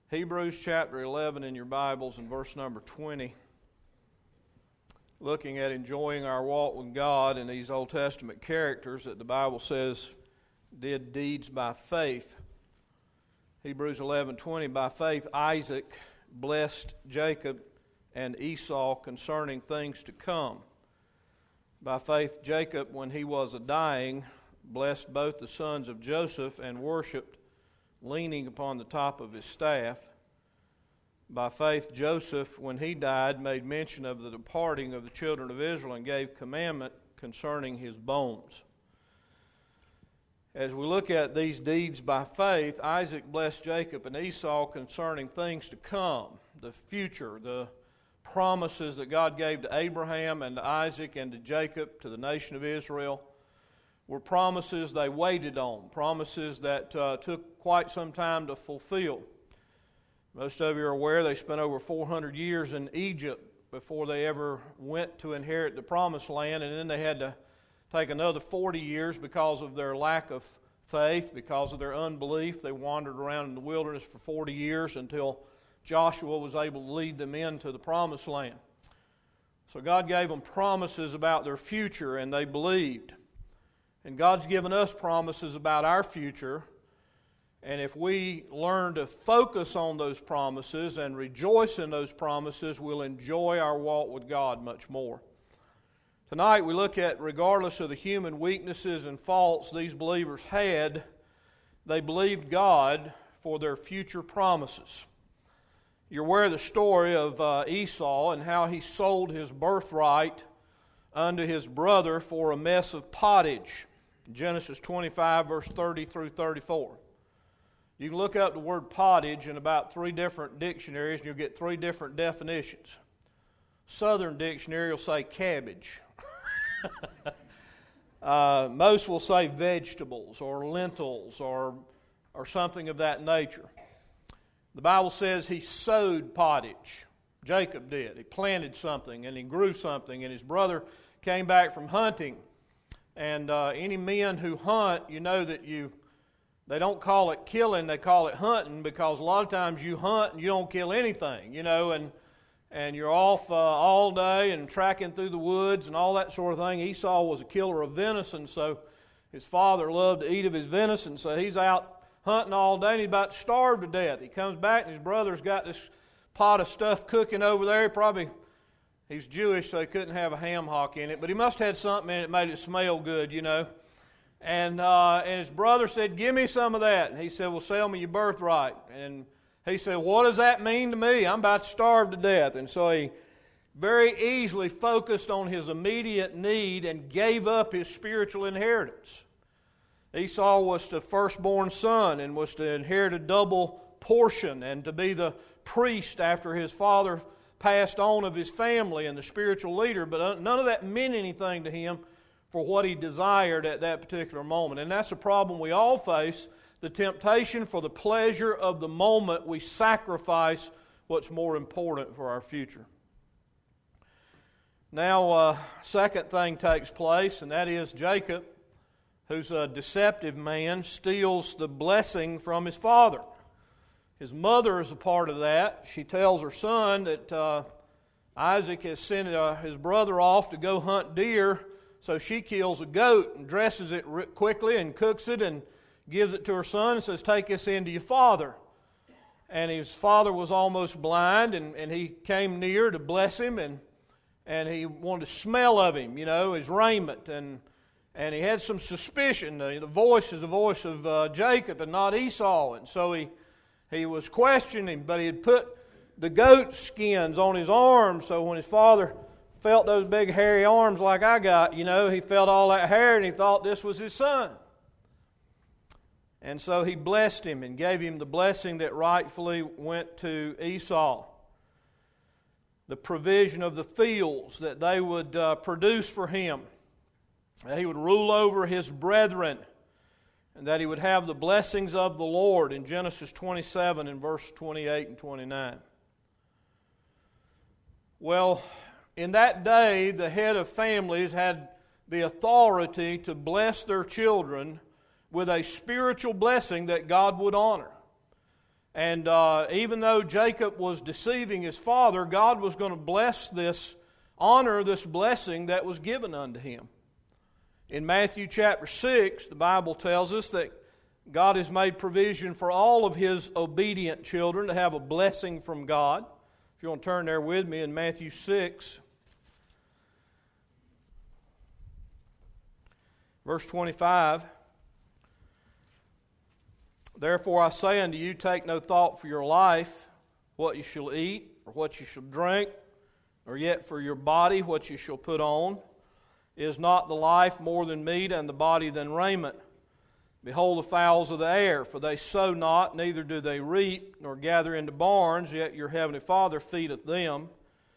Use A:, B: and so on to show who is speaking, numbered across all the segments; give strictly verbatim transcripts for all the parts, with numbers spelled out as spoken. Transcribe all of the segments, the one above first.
A: Hebrews chapter eleven in your Bibles and verse number twenty. Looking at enjoying our walk with God and these Old Testament characters that the Bible says did deeds by faith. Hebrews eleven twenty, by faith Isaac blessed Jacob and Esau concerning things to come. By faith Jacob, when he was a dying, blessed both the sons of Joseph and worshipped, leaning upon the top of his staff. By faith Joseph, when he died, made mention of the departing of the children of Israel and gave commandment concerning his bones. As we look at these deeds by faith, Isaac blessed Jacob and Esau concerning things to come, the future, the promises that God gave to Abraham and to Isaac and to Jacob, to the nation of Israel, were promises they waited on, promises that uh, took quite some time to fulfill. Most of you are aware they spent over four hundred years in Egypt before they ever went to inherit the promised land, and then they had to take another forty years because of their lack of faith, because of their unbelief. They wandered around in the wilderness for forty years until Joshua was able to lead them into the promised land. So God gave them promises about their future, and they believed. And God's given us promises about our future. And if we learn to focus on those promises and rejoice in those promises, we'll enjoy our walk with God much more. Tonight we look at, regardless of the human weaknesses and faults these believers had, they believed God for their future promises. You're aware of the story of uh, Esau and how he sold his birthright unto his brother for a mess of pottage. Genesis twenty-five, verse thirty through thirty-four. You can look up the word pottage in about three different dictionaries and you'll get three different definitions. Southern dictionary will say cabbage. uh, most will say vegetables or lentils or, or something of that nature. The Bible says he sowed pottage. Jacob did. He planted something and he grew something, and his brother came back from hunting. And uh, any men who hunt, you know that you, they don't call it killing, they call it hunting, because a lot of times you hunt and you don't kill anything, you know, and and you're off uh, all day and tracking through the woods and all that sort of thing. Esau was a killer of venison, so his father loved to eat of his venison, so he's out hunting all day and he's about to starve to death. He comes back and his brother's got this pot of stuff cooking over there. He probably... He's Jewish, so he couldn't have a ham hock in it, but he must have had something in it that made it smell good, you know. And uh, and his brother said, "Give me some of that." And he said, "Well, sell me your birthright." And he said, "What does that mean to me? I'm about to starve to death." And so he very easily focused on his immediate need and gave up his spiritual inheritance. Esau was the firstborn son and was to inherit a double portion and to be the priest after his father passed on of his family and the spiritual leader, but none of that meant anything to him for what he desired at that particular moment. And that's a problem we all face, the temptation for the pleasure of the moment. We sacrifice what's more important for our future. Now, uh, second thing takes place, and that is Jacob, who's a deceptive man, steals the blessing from his father. His mother is a part of that. She tells her son that uh, Isaac has sent uh, his brother off to go hunt deer, so she kills a goat and dresses it quickly and cooks it and gives it to her son and says, "Take this in to your father." And his father was almost blind, and, and he came near to bless him, and and he wanted to smell of him, you know, his raiment, and and he had some suspicion. The, the voice is the voice of uh, Jacob and not Esau, and so he He was questioning, but he had put the goat skins on his arms, so when his father felt those big hairy arms like I got, you know, he felt all that hair and he thought this was his son. And so he blessed him and gave him the blessing that rightfully went to Esau. The provision of the fields that they would uh, produce for him. That he would rule over his brethren, and that he would have the blessings of the Lord in Genesis twenty-seven and verse twenty-eight and twenty-nine. Well, in that day, the head of families had the authority to bless their children with a spiritual blessing that God would honor. And uh, even though Jacob was deceiving his father, God was going to bless this, honor this blessing that was given unto him. In Matthew chapter six, the Bible tells us that God has made provision for all of His obedient children to have a blessing from God. If you want to turn there with me in Matthew six, verse twenty-five. Therefore I say unto you, take no thought for your life, what you shall eat, or what you shall drink, or yet for your body, what you shall put on. Is not the life more than meat, and the body than raiment? Behold the fowls of the air, for they sow not, neither do they reap, nor gather into barns, yet your heavenly Father feedeth them.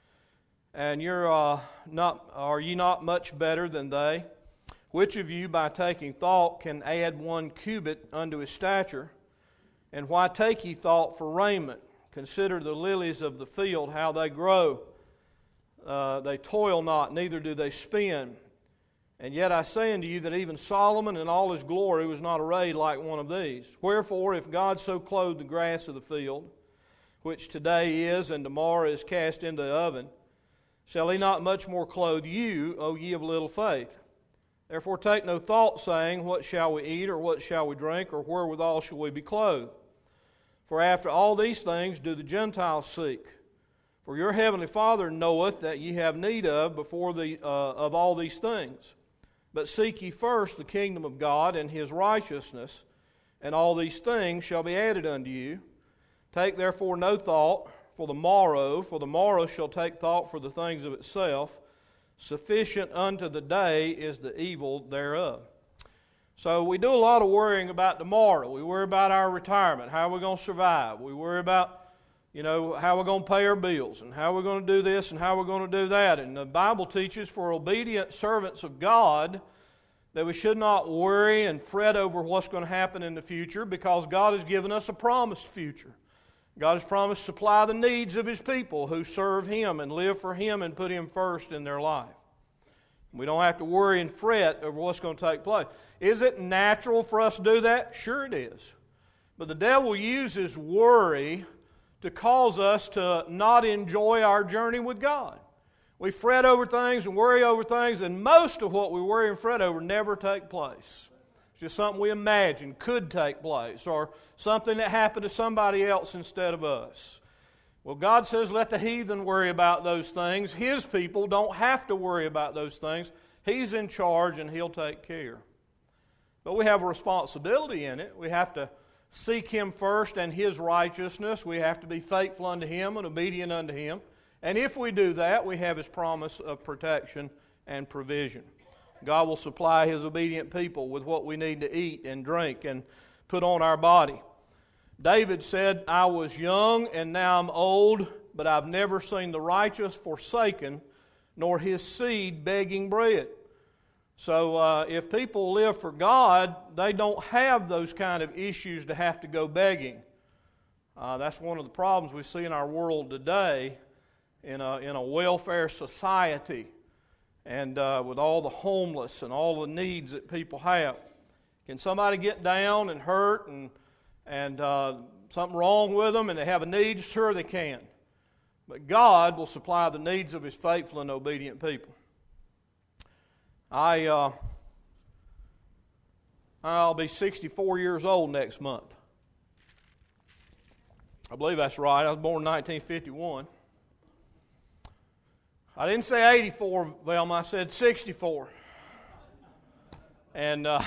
A: And you're uh, not, are ye not much better than they? Which of you, by taking thought, can add one cubit unto his stature? And why take ye thought for raiment? Consider the lilies of the field, how they grow. Uh, they toil not, neither do they spin. And yet I say unto you that even Solomon in all his glory was not arrayed like one of these. Wherefore, if God so clothed the grass of the field, which today is and tomorrow is cast into the oven, shall He not much more clothe you, O ye of little faith? Therefore take no thought, saying, what shall we eat, or what shall we drink, or wherewithal shall we be clothed? For after all these things do the Gentiles seek. For your heavenly Father knoweth that ye have need of before the uh, of all these things. But seek ye first the kingdom of God and His righteousness, and all these things shall be added unto you. Take therefore no thought for the morrow, for the morrow shall take thought for the things of itself. Sufficient unto the day is the evil thereof. So we do a lot of worrying about tomorrow. We worry about our retirement, how we're going to survive. We worry about, you know, how we're going to pay our bills, and how we're going to do this, and how we're going to do that. And the Bible teaches for obedient servants of God that we should not worry and fret over what's going to happen in the future, because God has given us a promised future. God has promised to supply the needs of His people who serve Him and live for Him and put Him first in their life. We don't have to worry and fret over what's going to take place. Is it natural for us to do that? Sure it is. But the devil uses worry to cause us to not enjoy our journey with God. We fret over things and worry over things, and most of what we worry and fret over never take place. It's just something we imagine could take place, or something that happened to somebody else instead of us. Well, God says let the heathen worry about those things. His people don't have to worry about those things. He's in charge and He'll take care. But we have a responsibility in it. We have to seek Him first and His righteousness. We have to be faithful unto Him and obedient unto Him. And if we do that, we have His promise of protection and provision. God will supply His obedient people with what we need to eat and drink and put on our body. David said, I was young and now I'm old, but I've never seen the righteous forsaken, nor his seed begging bread. So uh, if people live for God, they don't have those kind of issues to have to go begging. Uh, that's one of the problems we see in our world today, in a, in a welfare society, and uh, with all the homeless and all the needs that people have. Can somebody get down and hurt and and uh, something wrong with them and they have a need? Sure they can. But God will supply the needs of His faithful and obedient people. I, uh, I'll be sixty-four years old next month. I believe that's right. I was born in nineteen fifty-one. I didn't say eighty-four, Velma. I said sixty-four. And, uh,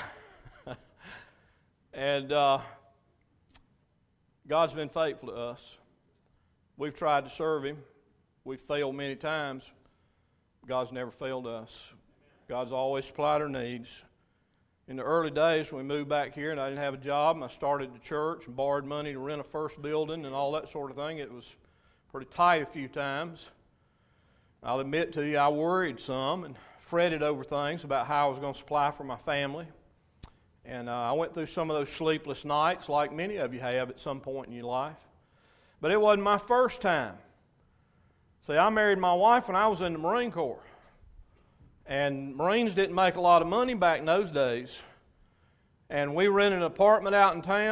A: and, uh, God's been faithful to us. We've tried to serve Him. We've failed many times. God's never failed us. God's always supplied our needs. In the early days when we moved back here and I didn't have a job and I started the church and borrowed money to rent a first building and all that sort of thing, it was pretty tight a few times. I'll admit to you, I worried some and fretted over things about how I was going to supply for my family. And uh, I went through some of those sleepless nights like many of you have at some point in your life. But it wasn't my first time. See, I married my wife when I was in the Marine Corps. And Marines didn't make a lot of money back in those days. And we rented an apartment out in town,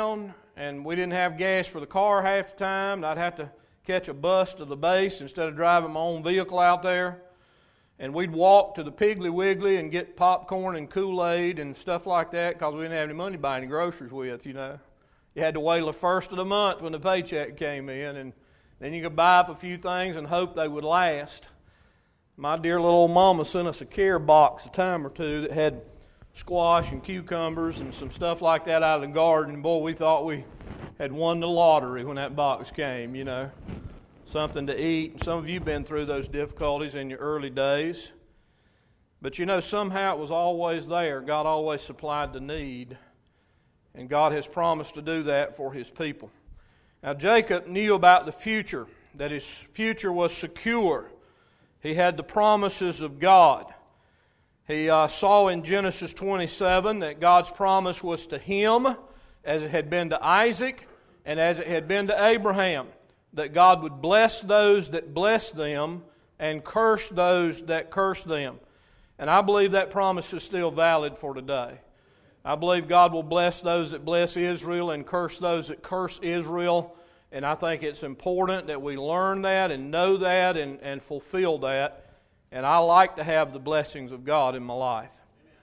A: and we didn't have gas for the car half the time. I'd have to catch a bus to the base instead of driving my own vehicle out there. And we'd walk to the Piggly Wiggly and get popcorn and Kool-Aid and stuff like that because we didn't have any money to buy any groceries with, you know. You had to wait till the first of the month when the paycheck came in, and then you could buy up a few things and hope they would last. My dear little old mama sent us a care box a time or two that had squash and cucumbers and some stuff like that out of the garden. Boy, we thought we had won the lottery when that box came, you know. Something to eat. Some of you have been through those difficulties in your early days. But you know, somehow it was always there. God always supplied the need. And God has promised to do that for His people. Now, Jacob knew about the future, that his future was secure. He had the promises of God. He uh, saw in Genesis twenty-seven that God's promise was to him, as it had been to Isaac, and as it had been to Abraham, that God would bless those that bless them and curse those that curse them. And I believe that promise is still valid for today. I believe God will bless those that bless Israel and curse those that curse Israel. And I think it's important that we learn that and know that and, and fulfill that. And I like to have the blessings of God in my life.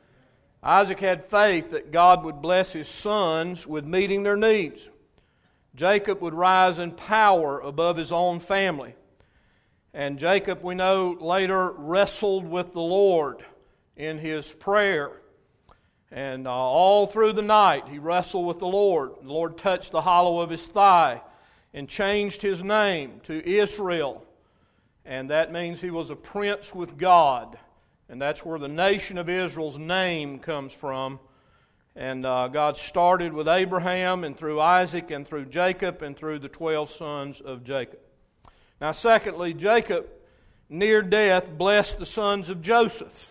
A: Isaac had faith that God would bless his sons with meeting their needs. Jacob would rise in power above his own family. And Jacob, we know, later wrestled with the Lord in his prayer. And uh, all through the night he wrestled with the Lord. The Lord touched the hollow of his thigh and changed his name to Israel. And that means he was a prince with God. And that's where the nation of Israel's name comes from. And uh, God started with Abraham and through Isaac and through Jacob and through the twelve sons of Jacob. Now secondly, Jacob, near death, blessed the sons of Joseph.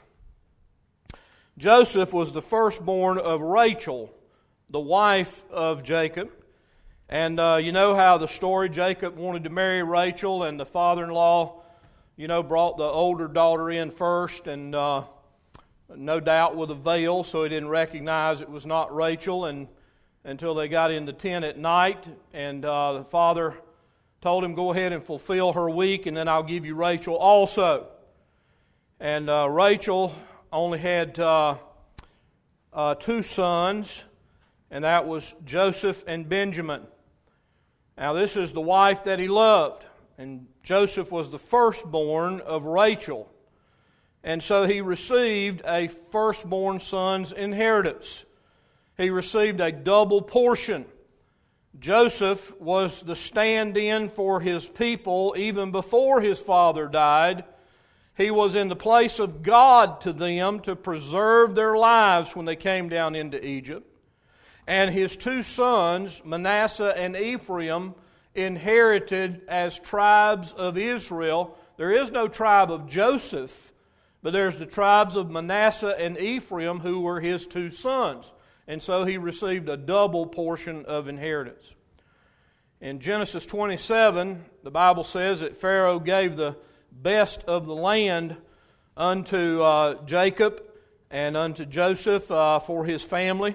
A: Joseph was the firstborn of Rachel, the wife of Jacob. And uh, you know how the story, Jacob wanted to marry Rachel, and the father-in-law, you know, brought the older daughter in first, and uh, no doubt with a veil, so he didn't recognize it was not Rachel, and until they got in the tent at night, and uh, the father told him, go ahead and fulfill her week, and then I'll give you Rachel also. And uh, Rachel only had uh, uh, two sons, and that was Joseph and Benjamin. Now this is the wife that he loved, and Joseph was the firstborn of Rachel. And so he received a firstborn son's inheritance. He received a double portion. Joseph was the stand-in for his people even before his father died. He was in the place of God to them to preserve their lives when they came down into Egypt. And his two sons, Manasseh and Ephraim, inherited as tribes of Israel. There is no tribe of Joseph, but there's the tribes of Manasseh and Ephraim who were his two sons. And so he received a double portion of inheritance. In Genesis twenty-seven, the Bible says that Pharaoh gave the best of the land unto uh, Jacob and unto Joseph uh, for his family.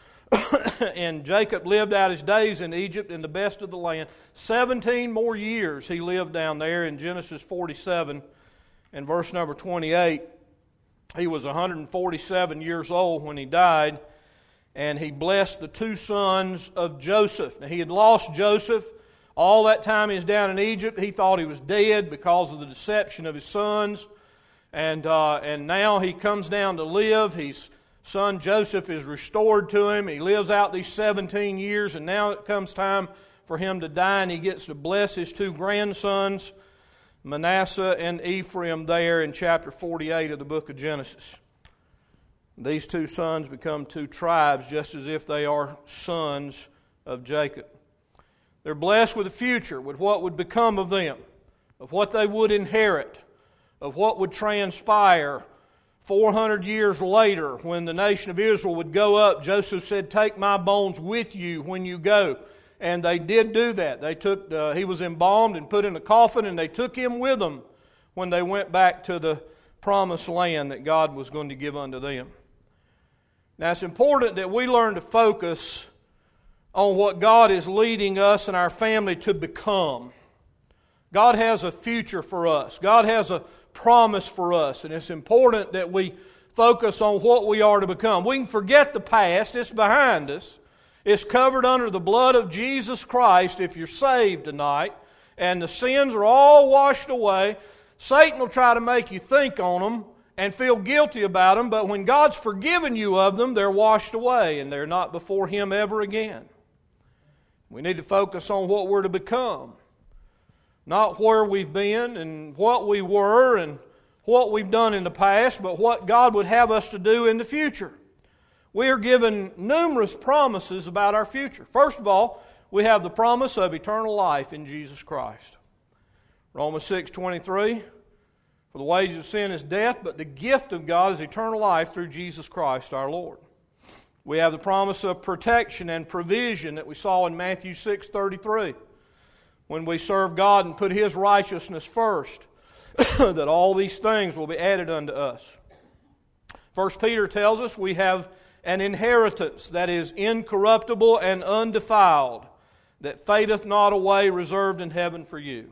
A: And Jacob lived out his days in Egypt in the best of the land. Seventeen more years he lived down there. In Genesis forty-seven and verse number twenty-eight, he was one hundred forty-seven years old when he died, and he blessed the two sons of Joseph. Now he had lost Joseph. All that time he was down in Egypt, he thought he was dead because of the deception of his sons. And uh, and now he comes down to live. His son Joseph is restored to him. He lives out these seventeen years, and now it comes time for him to die, and he gets to bless his two grandsons, Manasseh and Ephraim, there in chapter forty-eight of the book of Genesis. These two sons become two tribes, just as if they are sons of Jacob. They're blessed with a future, with what would become of them, of what they would inherit, of what would transpire four hundred years later when the nation of Israel would go up. Joseph said, take my bones with you when you go. And they did do that. They took. Uh, he was embalmed and put in a coffin, and they took him with them when they went back to the promised land that God was going to give unto them. Now it's important that we learn to focus on what God is leading us and our family to become. God has a future for us. God has a promise for us, and it's important that we focus on what we are to become. We can forget the past. It's behind us. It's covered under the blood of Jesus Christ if you're saved tonight, and the sins are all washed away. Satan will try to make you think on them and feel guilty about them, but when God's forgiven you of them, they're washed away, and they're not before Him ever again. We need to focus on what we're to become. Not where we've been and what we were and what we've done in the past, but what God would have us to do in the future. We are given numerous promises about our future. First of all, we have the promise of eternal life in Jesus Christ. Romans six twenty-three, for the wages of sin is death, but the gift of God is eternal life through Jesus Christ our Lord. We have the promise of protection and provision that we saw in Matthew six thirty-three. When we serve God and put His righteousness first, that all these things will be added unto us. First Peter tells us we have an inheritance that is incorruptible and undefiled, that fadeth not away, reserved in heaven for you.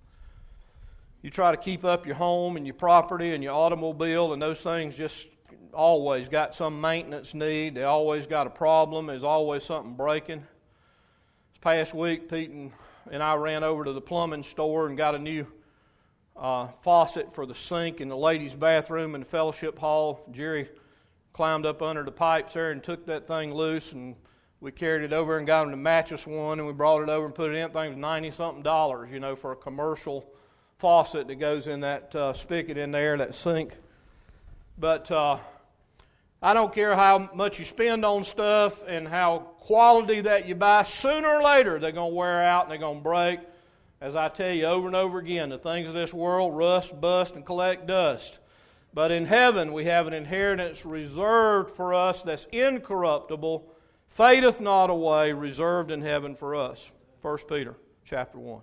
A: You try to keep up your home and your property and your automobile, and those things just always got some maintenance need. They always got a problem. There's always something breaking. This past week, Pete and, and I ran over to the plumbing store and got a new uh, faucet for the sink in the ladies' bathroom in the fellowship hall. Jerry climbed up under the pipes there and took that thing loose, and we carried it over and got him to match us one, and we brought it over and put it in. The thing was ninety-something dollars, you know, for a commercial faucet that goes in that uh, spigot in there, that sink. But uh, I don't care how much you spend on stuff and how quality that you buy, sooner or later they're going to wear out and they're going to break. As I tell you over and over again, the things of this world rust, bust, and collect dust. But in heaven we have an inheritance reserved for us that's incorruptible, fadeth not away, reserved in heaven for us. First Peter chapter one.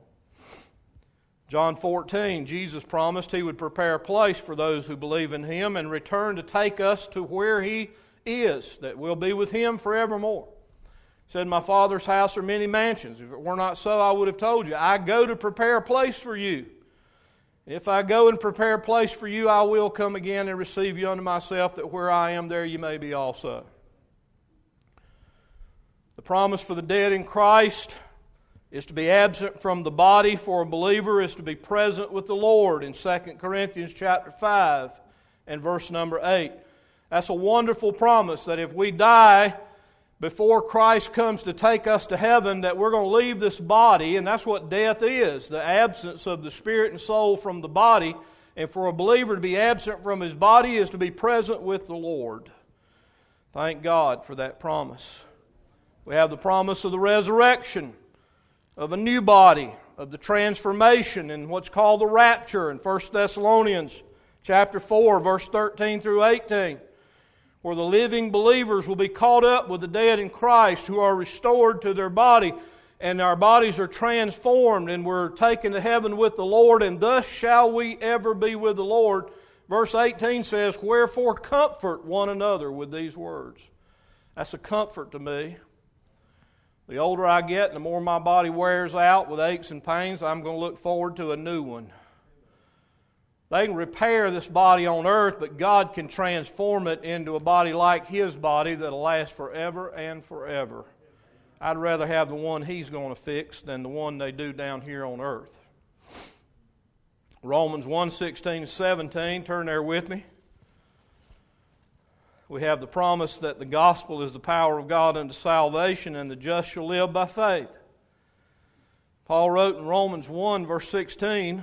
A: John fourteen, Jesus promised He would prepare a place for those who believe in Him and return to take us to where He is, that we'll be with Him forevermore. He said, my Father's house are many mansions. If it were not so, I would have told you. I go to prepare a place for you. If I go and prepare a place for you, I will come again and receive you unto myself, that where I am, there you may be also. The promise for the dead in Christ is to be absent from the body. For a believer is to be present with the Lord in Second Corinthians chapter five and verse number eight. That's a wonderful promise that if we die before Christ comes to take us to heaven, that we're going to leave this body, and that's what death is, the absence of the spirit and soul from the body. And for a believer to be absent from his body is to be present with the Lord. Thank God for that promise. We have the promise of the resurrection, of a new body, of the transformation in what's called the rapture in First Thessalonians chapter four, verse thirteen through eighteen, where the living believers will be caught up with the dead in Christ who are restored to their body, and our bodies are transformed, and we're taken to heaven with the Lord, and thus shall we ever be with the Lord. Verse eighteen says, wherefore comfort one another with these words. That's a comfort to me. The older I get and the more my body wears out with aches and pains, I'm going to look forward to a new one. They can repair this body on earth, but God can transform it into a body like His body that'll last forever and forever. I'd rather have the one He's going to fix than the one they do down here on earth. Romans one, sixteen, seventeen, turn there with me. We have the promise that the gospel is the power of God unto salvation, and the just shall live by faith. Paul wrote in Romans one, verse sixteen,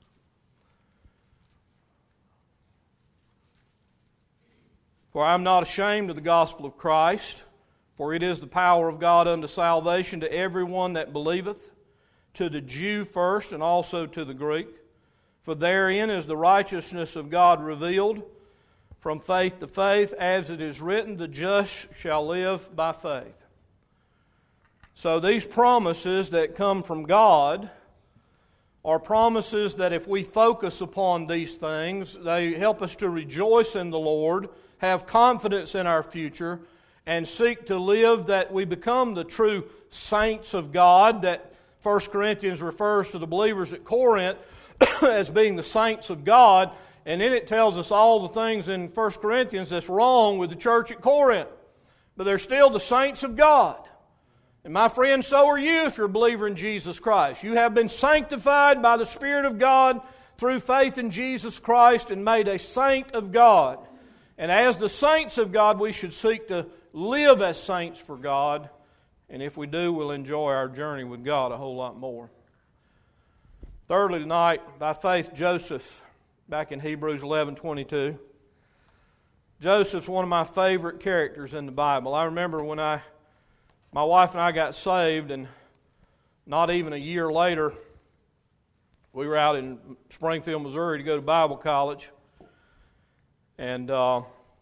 A: for I am not ashamed of the gospel of Christ, for it is the power of God unto salvation to everyone that believeth, to the Jew first, and also to the Greek. For therein is the righteousness of God revealed, from faith to faith, as it is written, the just shall live by faith. So these promises that come from God are promises that if we focus upon these things, they help us to rejoice in the Lord, have confidence in our future, and seek to live that we become the true saints of God, that First Corinthians refers to the believers at Corinth as being the saints of God, and then it tells us all the things in First Corinthians that's wrong with the church at Corinth. But they're still the saints of God. And my friend, so are you if you're a believer in Jesus Christ. You have been sanctified by the Spirit of God through faith in Jesus Christ and made a saint of God. And as the saints of God, we should seek to live as saints for God. And if we do, we'll enjoy our journey with God a whole lot more. Thirdly tonight, by faith, Joseph, back in Hebrews eleven twenty-two. Joseph's one of my favorite characters in the Bible. I remember when I, my wife and I got saved, and not even a year later, we were out in Springfield, Missouri to go to Bible college. And uh,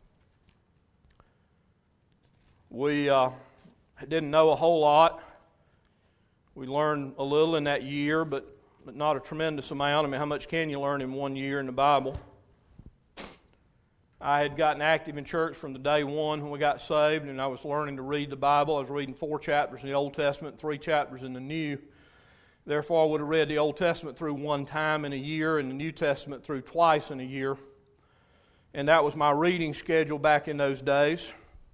A: we uh, didn't know a whole lot. We learned a little in that year, but, but not a tremendous amount. I mean, how much can you learn in one year in the Bible? I had gotten active in church from the day one when we got saved, and I was learning to read the Bible. I was reading four chapters in the Old Testament, three chapters in the New. Therefore, I would have read the Old Testament through one time in a year and the New Testament through twice in a year. And that was my reading schedule back in those days.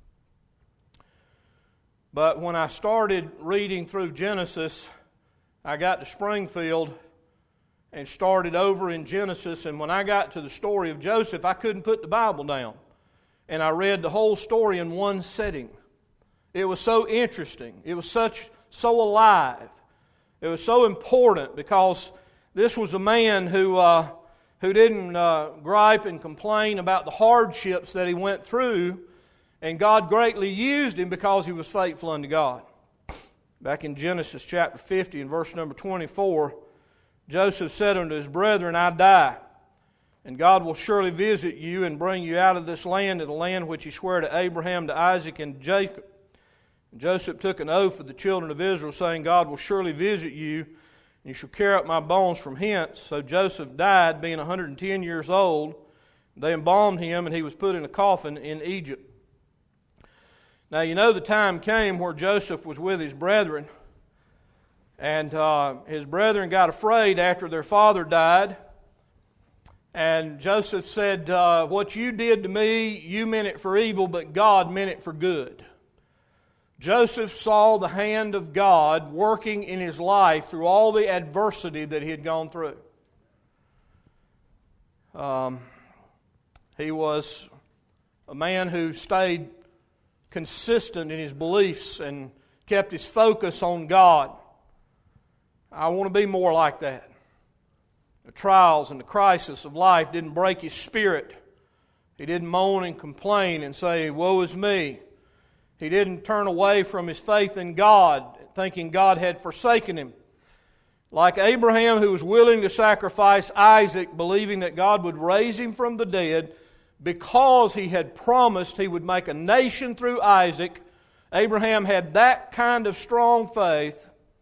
A: But when I started reading through Genesis, I got to Springfield and started over in Genesis. And when I got to the story of Joseph, I couldn't put the Bible down. And I read the whole story in one sitting. It was so interesting. It was such so alive. It was so important because this was a man who uh, who didn't uh, gripe and complain about the hardships that he went through, and God greatly used him because he was faithful unto God. Back in Genesis chapter fifty and verse number twenty-four, Joseph said unto his brethren, I die, and God will surely visit you and bring you out of this land to the land which he sware to Abraham, to Isaac, and to Jacob. And Joseph took an oath of the children of Israel, saying, God will surely visit you, and you shall carry up my bones from hence. So Joseph died, being one hundred ten years old. They embalmed him, and he was put in a coffin in Egypt. Now, you know the time came where Joseph was with his brethren, and uh, his brethren got afraid after their father died. And Joseph said, uh, what you did to me, you meant it for evil, but God meant it for good. Joseph saw the hand of God working in his life through all the adversity that he had gone through. Um, he was a man who stayed consistent in his beliefs and kept his focus on God. I want to be more like that. The trials and the crisis of life didn't break his spirit. He didn't moan and complain and say, woe is me. He didn't turn away from his faith in God, thinking God had forsaken him. Like Abraham, who was willing to sacrifice Isaac, believing that God would raise him from the dead, because he had promised he would make a nation through Isaac. Abraham had that kind of strong faith.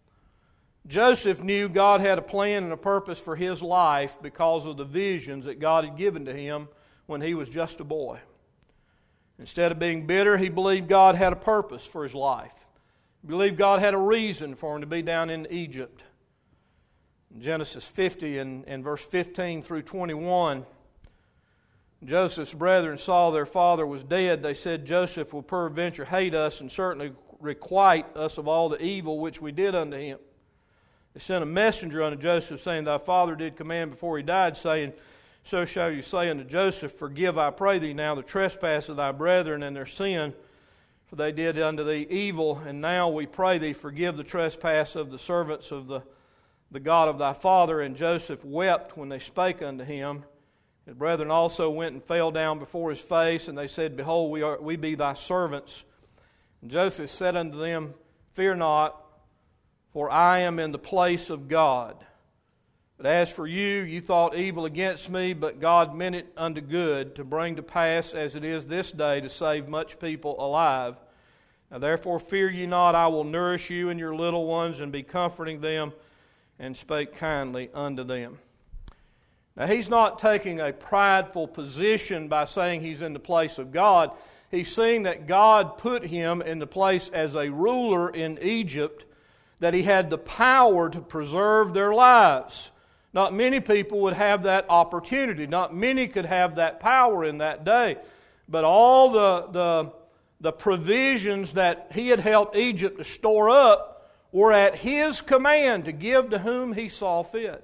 A: Joseph knew God had a plan and a purpose for his life because of the visions that God had given to him when he was just a boy. Instead of being bitter, he believed God had a purpose for his life. He believed God had a reason for him to be down in Egypt. In Genesis fifty and, and verse fifteen through twenty-one, Joseph's brethren saw their father was dead. They said, Joseph will peradventure hate us and certainly requite us of all the evil which we did unto him. They sent a messenger unto Joseph, saying, thy father did command before he died, saying, so shall you say unto Joseph, forgive, I pray thee, now the trespass of thy brethren and their sin, for they did unto thee evil, and now we pray thee, forgive the trespass of the servants of the, the God of thy father. And Joseph wept when they spake unto him. His brethren also went and fell down before his face, and they said, behold, we are we be thy servants. And Joseph said unto them, fear not, for I am in the place of God. But as for you, you thought evil against me, but God meant it unto good, to bring to pass as it is this day, to save much people alive. Now therefore fear ye not, I will nourish you and your little ones, and be comforting them, and spake kindly unto them. Now he's not taking a prideful position by saying he's in the place of God. he's seeing that God put him in the place as a ruler in Egypt, that he had the power to preserve their lives. Not many people would have that opportunity. Not many could have that power in that day. But all the, the, the provisions that he had helped Egypt to store up were at his command to give to whom he saw fit.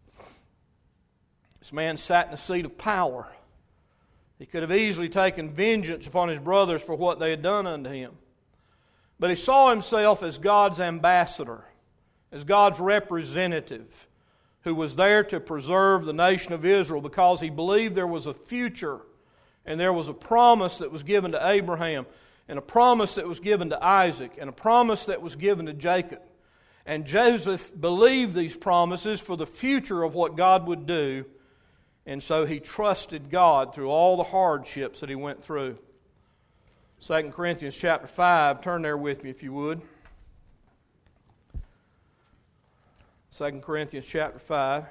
A: This man sat in the seat of power. He could have easily taken vengeance upon his brothers for what they had done unto him. But he saw himself as God's ambassador, as God's representative, who was there to preserve the nation of Israel because he believed there was a future and there was a promise that was given to Abraham and a promise that was given to Isaac and a promise that was given to Jacob. And Joseph believed these promises for the future of what God would do, and so he trusted God through all the hardships that he went through. Second Corinthians chapter five, turn there with me if you would. Second Corinthians chapter five.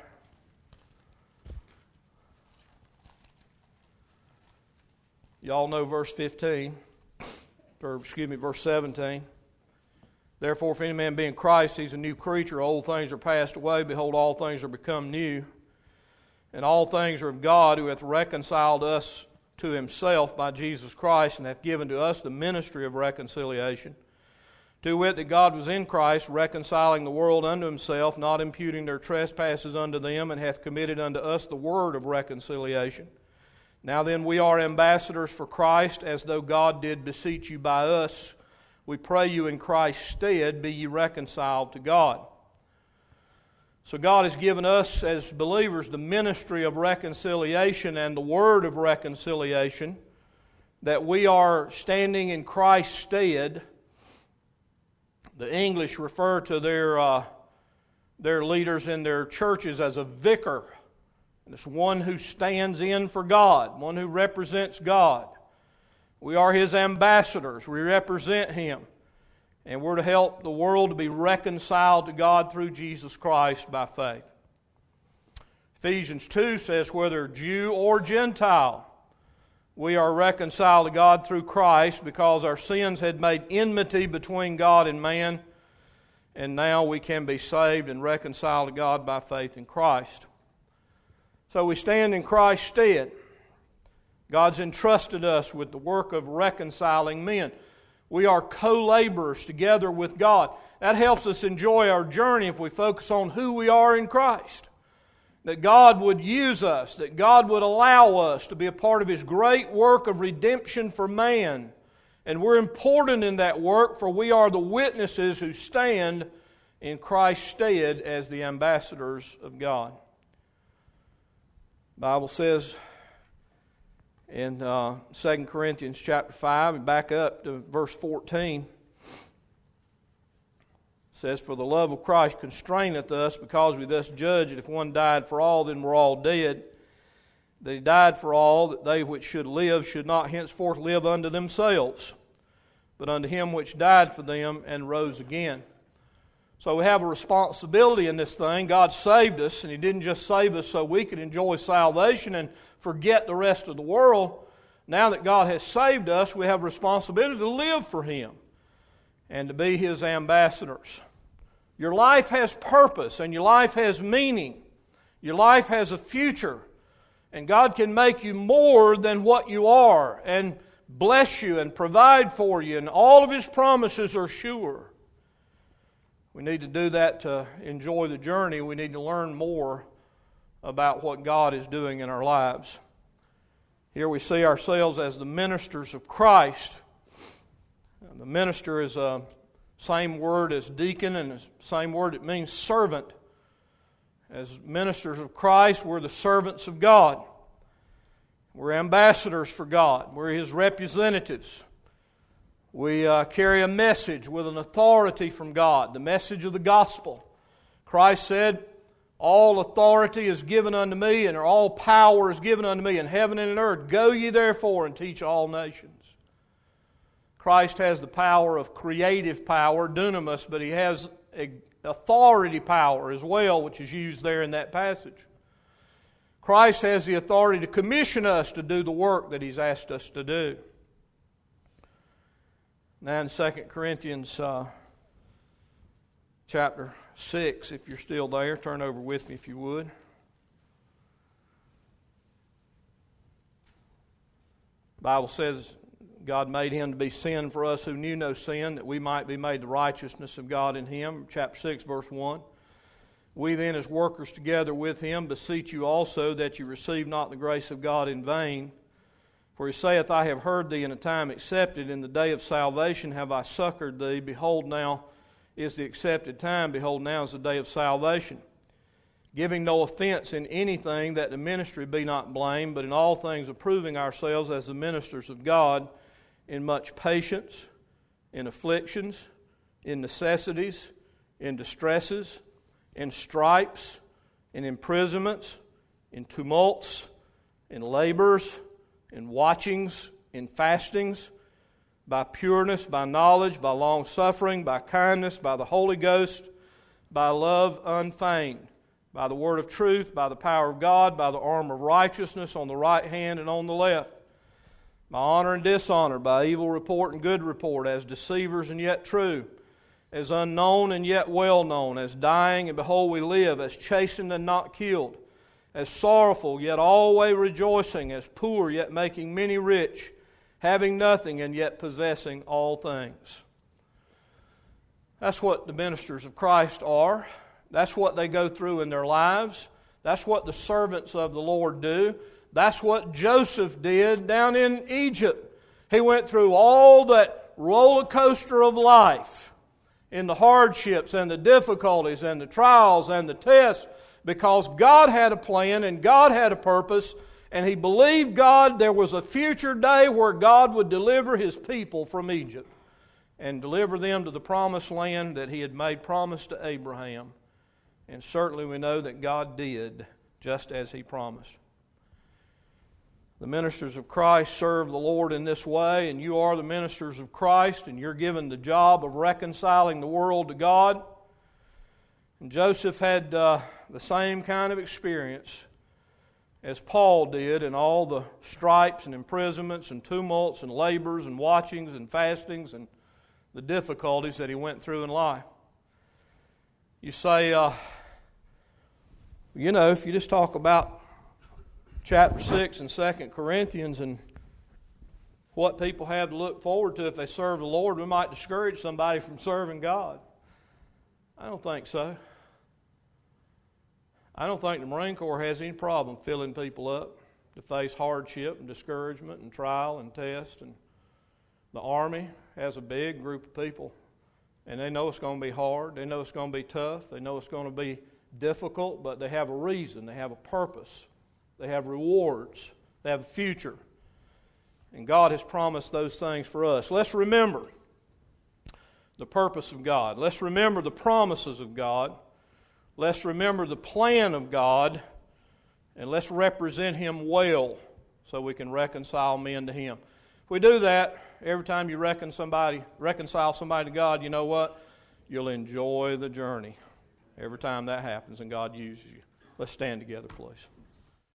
A: Y'all know verse fifteen, or excuse me, verse seventeen. Therefore, if any man be in Christ, he's a new creature. Old things are passed away. Behold, all things are become new. And all things are of God, who hath reconciled us to himself by Jesus Christ, and hath given to us the ministry of reconciliation. To wit, that God was in Christ, reconciling the world unto himself, not imputing their trespasses unto them, and hath committed unto us the word of reconciliation. Now then, we are ambassadors for Christ, as though God did beseech you by us. We pray you in Christ's stead, be ye reconciled to God. So God has given us as believers the ministry of reconciliation and the word of reconciliation, that we are standing in Christ's stead. The English refer to their, uh, their leaders in their churches as a vicar. And it's one who stands in for God, one who represents God. We are His ambassadors. We represent Him. And we're to help the world to be reconciled to God through Jesus Christ by faith. Ephesians two says, whether Jew or Gentile, we are reconciled to God through Christ, because our sins had made enmity between God and man, and now we can be saved and reconciled to God by faith in Christ. So we stand in Christ's stead. God's entrusted us with the work of reconciling men. We are co-laborers together with God. That helps us enjoy our journey if we focus on who we are in Christ. That God would use us, that God would allow us to be a part of His great work of redemption for man. And we're important in that work, for we are the witnesses who stand in Christ's stead as the ambassadors of God. The Bible says in uh, Second Corinthians chapter five, and back up to verse fourteen, it says, for the love of Christ constraineth us, because we thus judge that if one died for all, then we're all dead. That He died for all, that they which should live should not henceforth live unto themselves, but unto Him which died for them and rose again. So we have a responsibility in this thing. God saved us, and He didn't just save us so we could enjoy salvation and forget the rest of the world. Now that God has saved us, we have a responsibility to live for Him and to be His ambassadors. Your life has purpose, and your life has meaning. Your life has a future, and God can make you more than what you are and bless you and provide for you, and all of His promises are sure. We need to do that to enjoy the journey. We need to learn more about what God is doing in our lives. Here we see ourselves as the ministers of Christ. The minister is the same word as deacon, and the same word, it means servant. As ministers of Christ, we're the servants of God. We're ambassadors for God. We're His representatives. We uh, carry a message with an authority from God, the message of the gospel. Christ said, all authority is given unto me, and all power is given unto me in heaven and in earth. Go ye therefore and teach all nations. Christ has the power of creative power, dunamis, but He has a authority power as well, which is used there in that passage. Christ has the authority to commission us to do the work that He's asked us to do. Now in Second Corinthians uh, chapter six, if you're still there, turn over with me if you would. The Bible says God made him to be sin for us who knew no sin, that we might be made the righteousness of God in him. Chapter six, verse one. We then, as workers together with him, beseech you also that you receive not the grace of God in vain. For he saith, I have heard thee in a time accepted, in the day of salvation have I succored thee. Behold, now is the accepted time. Behold, now is the day of salvation. Giving no offense in anything, that the ministry be not blamed, but in all things approving ourselves as the ministers of God, in much patience, in afflictions, in necessities, in distresses, in stripes, in imprisonments, in tumults, in labors, in watchings, in fastings, by pureness, by knowledge, by long-suffering, by kindness, by the Holy Ghost, by love unfeigned, by the word of truth, by the power of God, by the arm of righteousness on the right hand and on the left, by honor and dishonor, by evil report and good report, as deceivers and yet true, as unknown and yet well known, as dying and behold we live, as chastened and not killed, as sorrowful yet always rejoicing, as poor yet making many rich, having nothing and yet possessing all things. That's what the ministers of Christ are. That's what they go through in their lives. That's what the servants of the Lord do. That's what Joseph did down in Egypt. He went through all that roller coaster of life in the hardships and the difficulties and the trials and the tests because God had a plan and God had a purpose, and he believed God there was a future day where God would deliver his people from Egypt and deliver them to the promised land that he had made promise to Abraham. And certainly we know that God did just as he promised. The ministers of Christ serve the Lord in this way, and you are the ministers of Christ, and you're given the job of reconciling the world to God. And Joseph had uh, the same kind of experience as Paul did in all the stripes and imprisonments and tumults and labors and watchings and fastings and the difficulties that he went through in life. You say, uh, you know, if you just talk about chapter six and Second Corinthians and what people have to look forward to if they serve the Lord, we might discourage somebody from serving God. I don't think so. I don't think the Marine Corps has any problem filling people up to face hardship and discouragement and trial and test. And the Army has a big group of people, and they know it's going to be hard. They know it's going to be tough. They know it's going to be difficult, but they have a reason. They have a purpose. They have rewards. They have a future. And God has promised those things for us. Let's remember the purpose of God. Let's remember the promises of God. Let's remember the plan of God. And let's represent Him well so we can reconcile men to Him. If we do that, every time you reckon somebody, reconcile somebody to God, you know what? You'll enjoy the journey every time that happens and God uses you. Let's stand together, please.